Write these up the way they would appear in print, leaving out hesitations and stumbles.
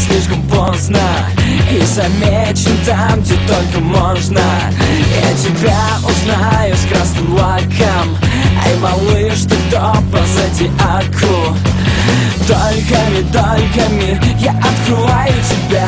слишком поздно и замечен там, где только можно. Я тебя узнаю с красным лаком. Эй, малыш, ты кто по зодиаку? Дольками я открываю тебя.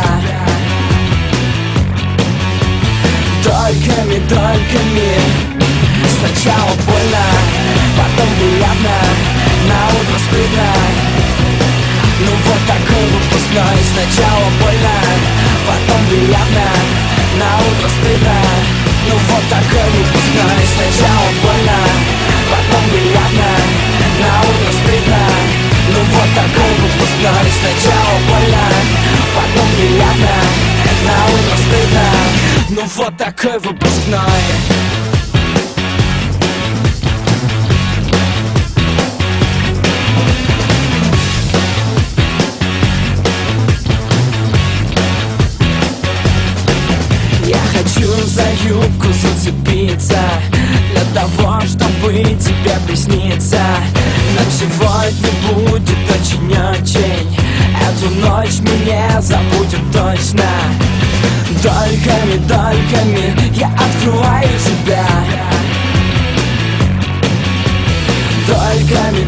Дольками сначала больно, потом приятно, на утро стыдно. Ну вот такой выпускной. Сначала больно, потом приятно, на утро стыдно. Ну вот такой выпускной. Сначала больно, потом приятно, на утро стыдно. Ну вот такой выпускной. Сначала больно, потом приятно, на утро стыдно. Ну вот такой выпускной. Я хочу за юбку зацепиться для того, чтобы тебе присниться. Но сегодня будет очень-очень. Эту ночь мне забудем точно. Дольками я открываю тебя. Дольками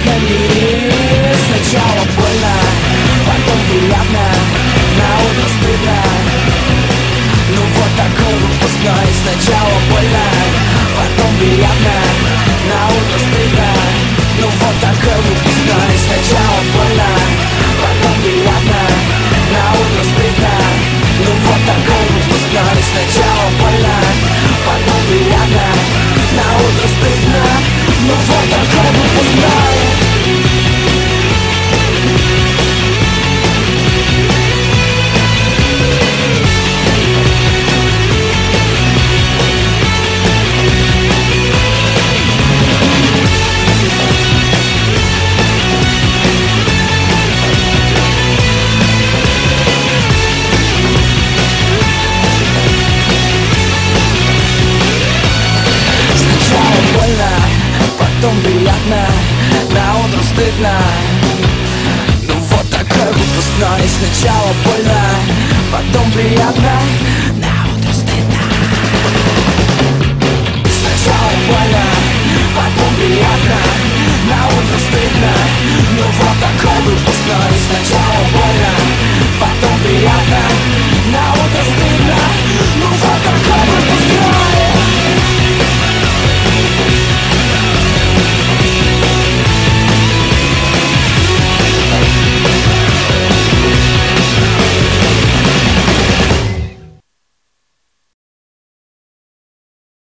сначала больно, потом приятно, на утро стыдно. Ну вот такой выпускной. Сначала больно, потом приятно, на утро стыдно. Ну вот такой выпускной. Сначала больно, потом приятно, на утро стыдно. Ну вот такой выпускной. Сначала больно, потом приятно, на утро стыдно. Ну вот такой выпускной. Потом приятно, на утро стыдно. Ну вот такой выпускной. Сначала больно, потом приятно, на утро стыдно. Сначала больно, потом приятно, на утро стыдно. Ну вот такой выпускной. Сначала больно,